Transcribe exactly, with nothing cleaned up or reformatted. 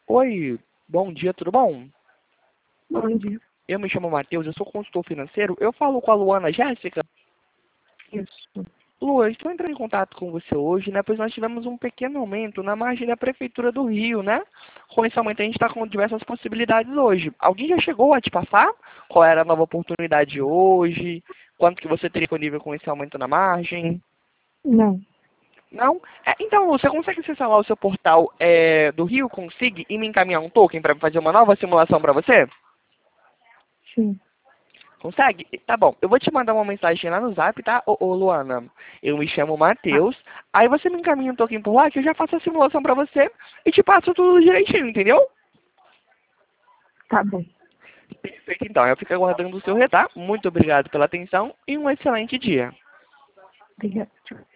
Oi, bom dia, tudo bom? Bom dia. Eu me chamo Matheus, eu sou consultor financeiro. Eu falo com a Luana Jéssica. Isso. Lu, eu estou entrando em contato com você hoje, né? Pois nós tivemos um pequeno aumento na margem da Prefeitura do Rio, né? Com esse aumento a gente está com diversas possibilidades hoje. Alguém já chegou a te passar? Qual era a nova oportunidade hoje? Quanto que você teria disponível com esse aumento na margem? Não. Não? É, então, Lu, você consegue acessar lá o seu portal é, do Rio Consig e me encaminhar um token para fazer uma nova simulação para você? Sim. Consegue? Tá bom. Eu vou te mandar uma mensagem lá no Zap, tá? Ô, ô Luana, eu me chamo Ah, Matheus. Aí você me encaminha um token por lá que eu já faço a simulação pra você e te passo tudo direitinho, entendeu? tá bom. Perfeito, então. Eu fico aguardando o seu retorno. Muito obrigado pela atenção e um excelente dia. Obrigada. Tchau.